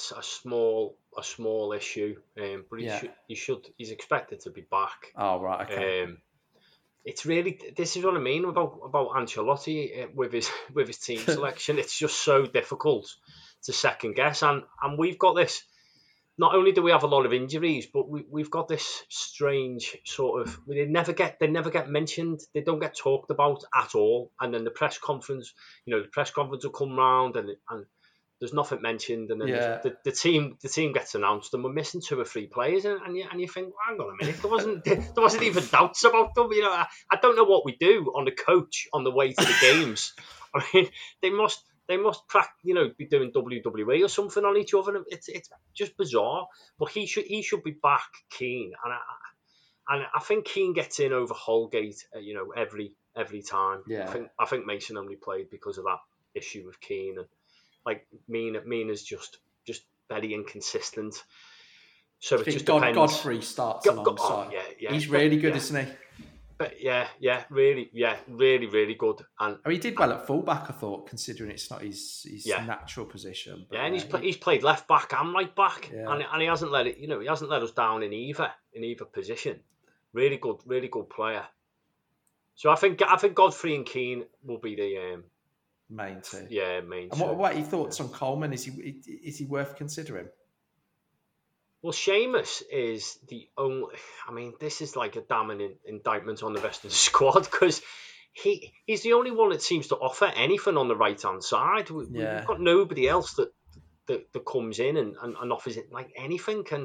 small issue, but he's expected to be back. Oh right, okay. It's really, this is what I mean about Ancelotti with his team selection. It's just so difficult to second guess, and we've got this. Not only do we have a lot of injuries, but we've got this strange sort of... They never get mentioned. They don't get talked about at all. And then the press conference will come round and there's nothing mentioned. And then the team gets announced and we're missing 2 or 3 players. And you think, well, hang on a minute, there wasn't even doubts about them. I don't know what we do on the coach on the way to the games. I mean, they must be doing WWE or something on each other. It's just bizarre. But he should be back, Keane, and I think Keane gets in over Holgate, every time. Yeah. I think Mason only played because of that issue with Keane, and like Mina's just very inconsistent. So it just depends. Godfrey starts alongside. He's really good, isn't he? But really good. And he did well at fullback, I thought, considering it's not his natural position. But, and he's played left back and right back, and he hasn't let us down in either position. Really good player. So I think Godfrey and Keane will be the main two. Yeah, main two. And what are your thoughts on Coleman? Is he worth considering? Well, Seamus is the only... I mean, this is like a damning indictment on the rest of the squad, because he's the only one that seems to offer anything on the right-hand side. We've got nobody else that comes in and offers it like anything. And,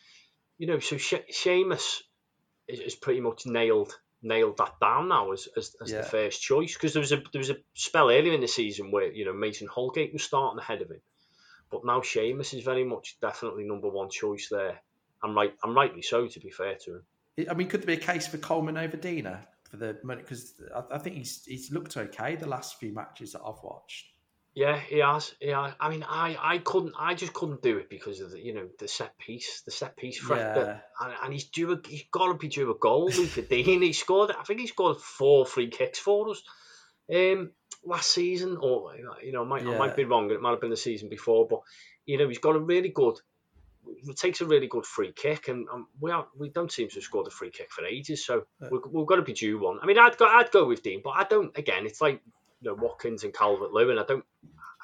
so Seamus is pretty much nailed that down now as the first choice, because there was a spell earlier in the season where, Mason Holgate was starting ahead of him. But now Seamus is very much definitely number one choice there. I'm rightly so, to be fair to him. I mean, could there be a case for Coleman over Dina for the money? Because I think he's looked okay the last few matches that I've watched. Yeah, he has. I mean, I just couldn't do it because of the set piece threat. And he's got to be due a goal. Luca Dean, I think he scored 4 free kicks for us. Last season, or I might be wrong. It might have been the season before, but he's got a really good. It takes a really good free kick, and we don't seem to have scored a free kick for ages. So we've got to be due one. I mean, I'd go with Dean, but I don't. Again, it's like Watkins and Calvert-Lewin. I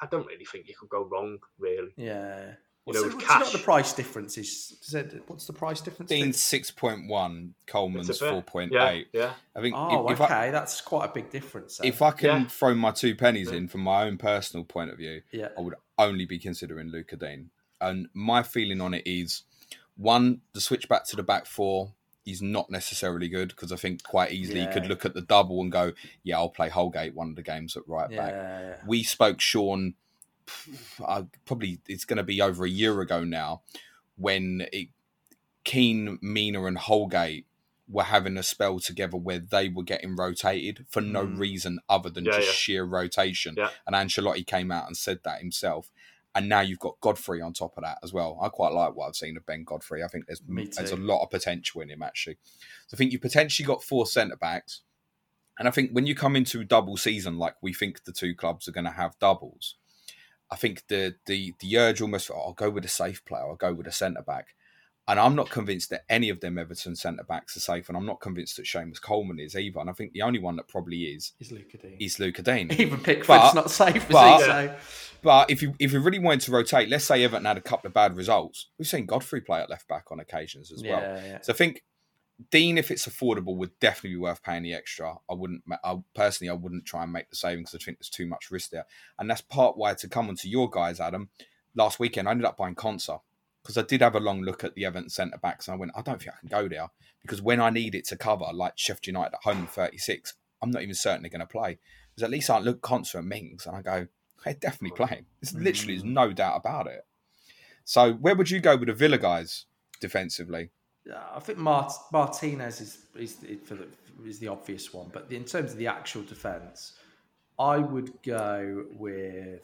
I don't really think you could go wrong, really. Yeah. You know, with Do you know cash. what the price difference is? What's the price difference? Dean's 6.1, Coleman's It's a bit. 4.8. Yeah. I think Oh, if okay, that's quite a big difference. Then. if I can Yeah. throw my 2 pennies in from my own personal point of view, Yeah. I would only be considering Luca Dean. And my feeling on it is, one, the switch back to the back four is not necessarily good, because I think quite easily you could look at the double and go, yeah, I'll play Holgate one of the games at right back. Yeah. We spoke, Sean, probably it's going to be over a year ago now, when Keane, Mina and Holgate were having a spell together where they were getting rotated for no reason other than sheer rotation. Yeah. And Ancelotti came out and said that himself. And now you've got Godfrey on top of that as well. I quite like what I've seen of Ben Godfrey. I think there's a lot of potential in him, actually. So I think you potentially got 4 centre-backs. And I think when you come into double season, like we think the two clubs are going to have doubles, I think the urge almost, I'll go with a safe player, I'll go with a centre-back. And I'm not convinced that any of them Everton centre-backs are safe, and I'm not convinced that Seamus Coleman is either. And I think the only one that probably is Luca Dean. Even Pickford's not safe, is he? So. But if you really wanted to rotate, let's say Everton had a couple of bad results, we've seen Godfrey play at left-back on occasions as well. Yeah. So I think Dean, if it's affordable, would definitely be worth paying the extra. I wouldn't try and make the savings. I think there's too much risk there. And that's part why, to come onto your guys, Adam, last weekend I ended up buying Konsa, because I did have a long look at the Everton centre-backs and I went, I don't think I can go there, because when I need it to cover, like Sheffield United at home in 36, I'm not even certainly going to play. Because at least I look Konsa and Mings and I go, they're definitely playing. It's literally, there's no doubt about it. So where would you go with the Villa guys defensively? I think Martinez is the obvious one, but in terms of the actual defence, I would go with.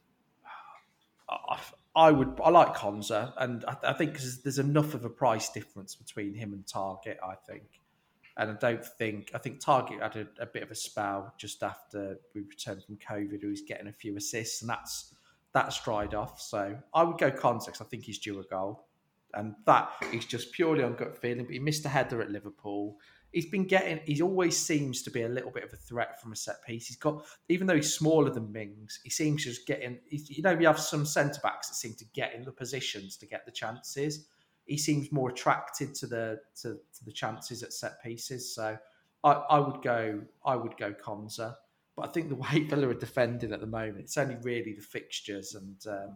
I like Konsa, and I think because there's enough of a price difference between him and Targett, I think. And I think Targett had a bit of a spell just after we returned from COVID. He was getting a few assists, and that's dried off. So I would go Konsa, because I think he's due a goal. And that is just purely on gut feeling. But he missed a header at Liverpool. He always seems to be a little bit of a threat from a set piece. Even though he's smaller than Mings, he seems to just get in. You have some centre-backs that seem to get in the positions to get the chances. He seems more attracted to the chances at set pieces. So I would go Konsa. But I think the way Villa are defending at the moment, it's only really the fixtures and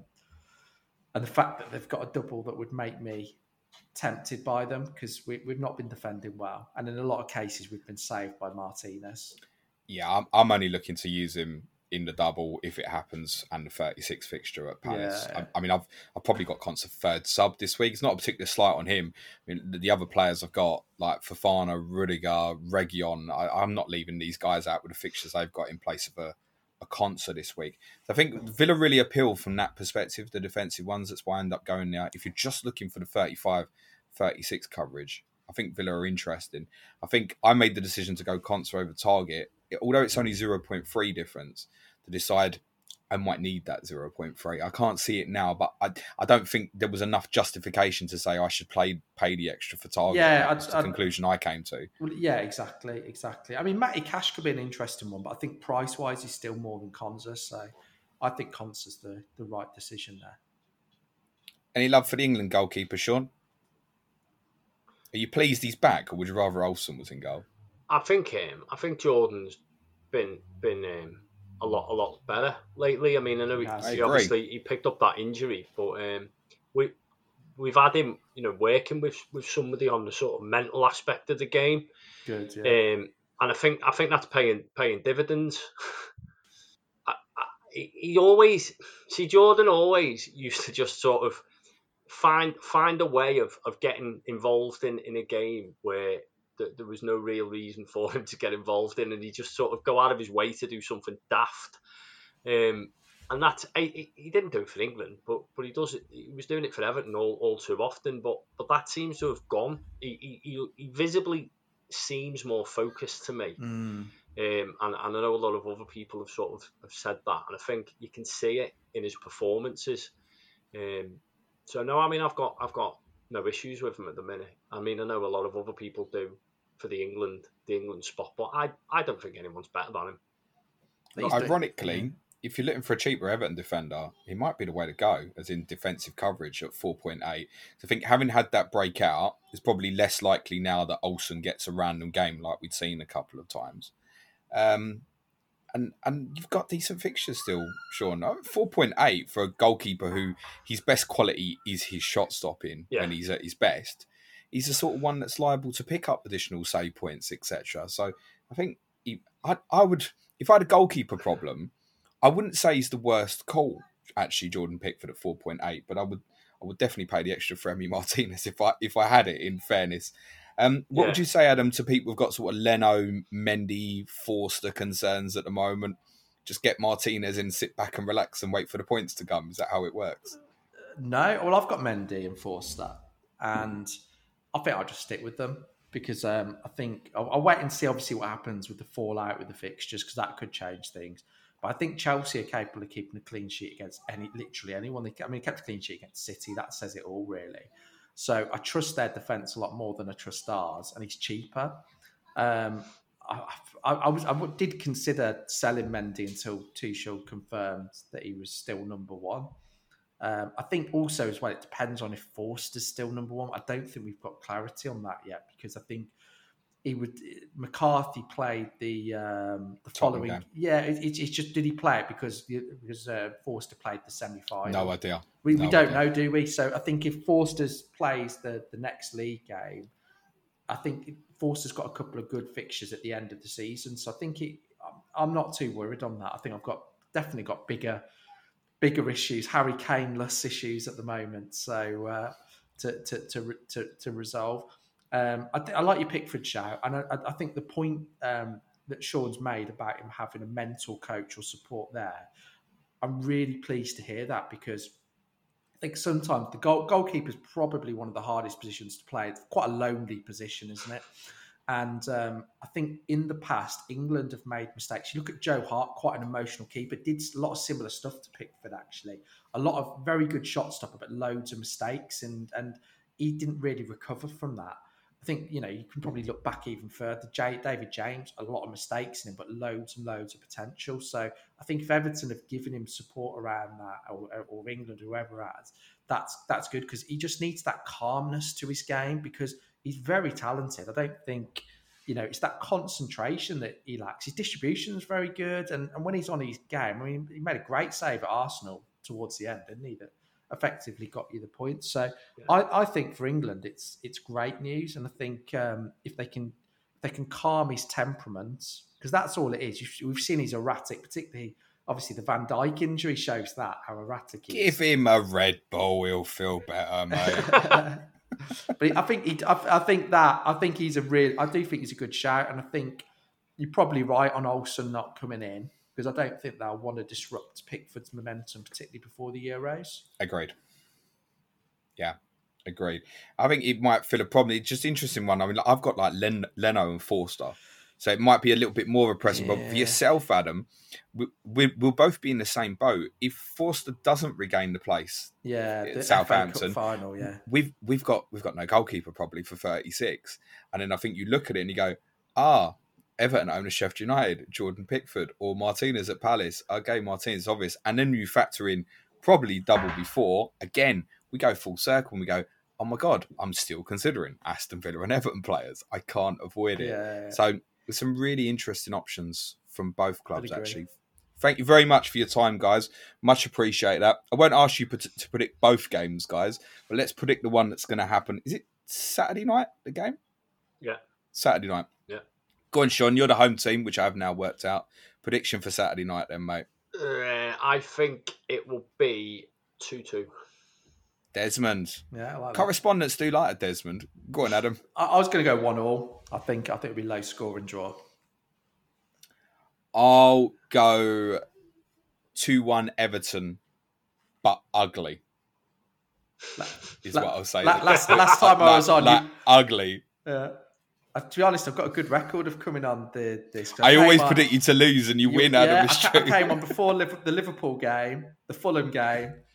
the fact that they've got a double that would make me tempted by them, because we've not been defending well. And in a lot of cases, we've been saved by Martinez. Yeah, I'm only looking to use him in the double if it happens, and the 36 fixture at Palace. Yeah. I mean, I've probably got Konsa third sub this week. It's not a particular slight on him. I mean, the other players I've got, like Fofana, Rudiger, Reguilon, I'm not leaving these guys out with the fixtures they've got in place of a Konsa this week. So I think Villa really appeal from that perspective, the defensive ones. That's why I end up going there. If you're just looking for the 35, 36 coverage, I think Villa are interesting. I think I made the decision to go Konsa over Targett, although it's only 0.3 difference, to decide I might need that 0.3. I can't see it now, but I don't think there was enough justification to say I should pay the extra for Targett. Yeah, that's the conclusion I came to. Well, yeah, exactly. I mean, Matty Cash could be an interesting one, but I think price-wise he's still more than Konsa, so I think Konsa's the right decision there. Any love for the England goalkeeper, Sean? Are you pleased he's back, or would you rather Olsen was in goal? I think Jordan's been a lot better lately. I mean, I know he picked up that injury, but we've had him, working with somebody on the sort of mental aspect of the game. Good, yeah. And I think that's paying dividends. Jordan always used to just sort of find a way of getting involved in a game where there was no real reason for him to get involved in, and he just sort of go out of his way to do something daft. And that's he didn't do it for England, but he does it. He was doing it for Everton all too often. But that seems to have gone. He visibly seems more focused to me. And I know a lot of other people have said that, and I think you can see it in his performances. So no, I mean I've got no issues with him at the minute. I mean, I know a lot of other people do for the England spot, but I don't think anyone's better than him. Ironically, if you're looking for a cheaper Everton defender, he might be the way to go, as in defensive coverage at 4.8. So I think having had that breakout, it's probably less likely now that Olsen gets a random game like we'd seen a couple of times. And you've got decent fixtures still, Sean. 4.8 for a goalkeeper who his best quality is his shot stopping when he's at his best. He's the sort of one that's liable to pick up additional save points, etc. So I think I would, if I had a goalkeeper problem, I wouldn't say he's the worst call, actually, Jordan Pickford at 4.8, but I would definitely pay the extra for Emi Martinez if I had it, in fairness. What would you say, Adam, to people who've got sort of Leno, Mendy, Forster concerns at the moment? Just get Martinez in, sit back and relax and wait for the points to come. Is that how it works? No, well, I've got Mendy and Forster, and I think I'll just stick with them because I think I'll wait and see, obviously, what happens with the fallout with the fixtures, because that could change things. But I think Chelsea are capable of keeping a clean sheet against literally anyone. They kept a clean sheet against City. That says it all, really. So I trust their defence a lot more than I trust ours, and he's cheaper. I did consider selling Mendy until Tuchel confirmed that he was still number one. I think also as well, it depends on if Forster's still number one. I don't think we've got clarity on that yet, because I think McCarthy played the following game. Yeah, it's just, did he play it because Forster played the semi-final? No idea. We don't know, do we? So I think if Forster plays the next league game, I think Forster's got a couple of good fixtures at the end of the season. So I think I'm not too worried on that. I think I've definitely got bigger issues, Harry Kane-less issues at the moment. So to resolve. I like your Pickford shout, and I think the point that Sean's made about him having a mental coach or support there, I'm really pleased to hear that, because I think sometimes the goalkeeper is probably one of the hardest positions to play. It's quite a lonely position, isn't it? And I think in the past, England have made mistakes. You look at Joe Hart, quite an emotional keeper, did a lot of similar stuff to Pickford, actually. A lot of very good shot stopper, but loads of mistakes, and he didn't really recover from that. I think, you can probably look back even further. David James, a lot of mistakes in him, but loads and loads of potential. So I think if Everton have given him support around that, or England, whoever has, that's good, because he just needs that calmness to his game, because he's very talented. I don't think, it's that concentration that he lacks. His distribution is very good, and when he's on his game, I mean, he made a great save at Arsenal towards the end, didn't he? That effectively got you the points. So yeah. I think for England it's great news, and I think if they can calm his temperament, because that's all it is. We've seen he's erratic, particularly obviously the Van Dijk injury shows that, how erratic he is. Give him a Red Bull, he'll feel better, mate. But I think he's a good shout, and I think you're probably right on Olsen not coming in, because I don't think they'll want to disrupt Pickford's momentum, particularly before the Euros. Agreed. Yeah, agreed. I think it might feel a problem. It's just an interesting one. I mean, I've got like Leno and Forster, so it might be a little bit more of a pressing. Yeah. But for yourself, Adam, we'll both be in the same boat. If Forster doesn't regain the place, the Southampton FA Cup final, we've got no goalkeeper probably for 36, and then I think you look at it and you go, Everton own Sheffield United, Jordan Pickford, or Martinez at Palace. Okay, Martinez is obvious. And then you factor in probably double before. Again, we go full circle and we go, oh my God, I'm still considering Aston Villa and Everton players. I can't avoid it. Yeah. So there's some really interesting options from both clubs, actually. Thank you very much for your time, guys. Much appreciate that. I won't ask you to predict both games, guys, but let's predict the one that's going to happen. Is it Saturday night, the game? Yeah. Saturday night. Yeah. Go on, Sean. You're the home team, which I've now worked out. Prediction for Saturday night then, mate. I think it will be 2-2. Desmond. Yeah, I like Correspondents do like a Desmond. Go on, Adam. I was going to go 1-1. I think it'll be low scoring draw. I'll go 2-1 Everton, but ugly. Is what I'll say. Last time I was on, ugly. Yeah. To be honest, I've got a good record of coming on this. I always predict you to lose and you win, Adam. I came on before the Liverpool game, the Fulham game,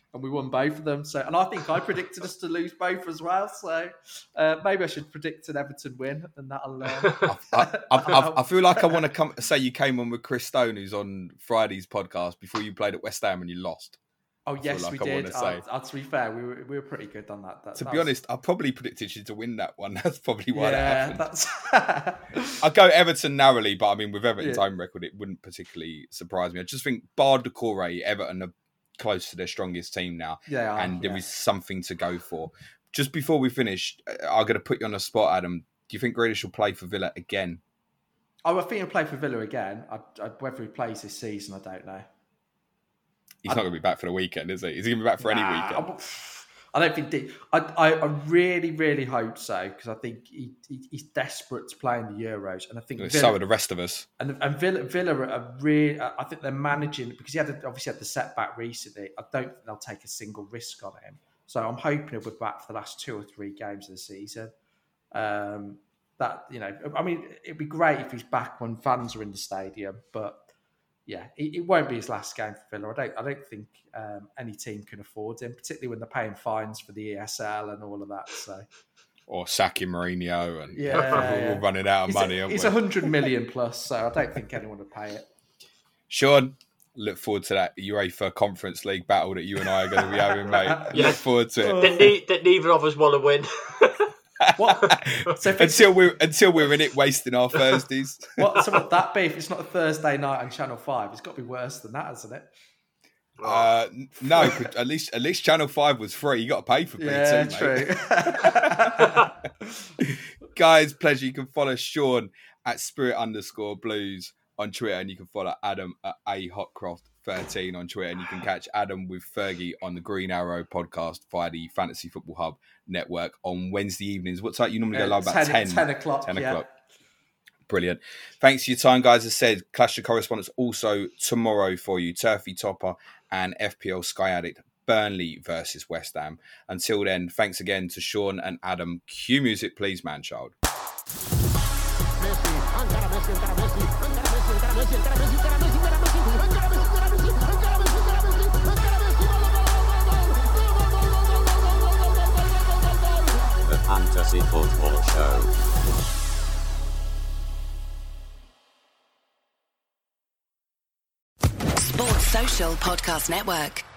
and we won both of them. So, and I think I predicted us to lose both as well. So maybe I should predict an Everton win, and that'll. I feel like I want to say you came on with Chris Stone, who's on Friday's podcast, before you played at West Ham and you lost. Oh yes, we did. To be fair, we were pretty good on that. To be honest, I probably predicted you to win that one. That's probably why that happened. I'd go Everton narrowly, but I mean, with Everton's home record, it wouldn't particularly surprise me. I just think, bar Decore, Everton are close to their strongest team now, there is something to go for. Just before we finish, I'm going to put you on the spot, Adam. Do you think Grealish will play for Villa again? I think he'll play for Villa again. Whether he plays this season, I don't know. He's not going to be back for the weekend, is he? Is he going to be back for any weekend? I don't think... I really, really hope so, because I think he's desperate to play in the Euros, and I think... So are the rest of us. And Villa are really... I think they're managing... Because he obviously had the setback recently. I don't think they'll take a single risk on him. So I'm hoping he'll be back for the last 2 or 3 games of the season. I mean, it'd be great if he's back when fans are in the stadium, but... Yeah, it won't be his last game for Villa. I don't think any team can afford him, particularly when they're paying fines for the ESL and all of that. So, or sacking Mourinho, and we're running out of money. He's 100 million plus, so I don't think anyone would pay it. Sean, look forward to that UEFA Conference League battle that you and I are going to be having, mate. Look forward to it. That neither of us want to win. What? So until we're in it, wasting our Thursdays. So would that be if it's not a Thursday night on Channel 5? It's got to be worse than that, hasn't it? No, at least Channel 5 was free. You got to pay for BT, mate. Guys, pleasure. You can follow Sean at Spirit_Blues on Twitter, and you can follow Adam at AHotcroft13 on Twitter, and you can catch Adam with Fergie on the Green Arrow podcast via the Fantasy Football Hub network on Wednesday evenings. What's that? You normally go live about 10 o'clock. 10 o'clock. Brilliant. Thanks for your time, guys. As I said, Clash of Correspondence also tomorrow for you. Turfy Topper and FPL Sky Addict, Burnley versus West Ham. Until then, thanks again to Sean and Adam. Cue music, please, man-child. Fantasy Football Show. Sports Social Podcast Network.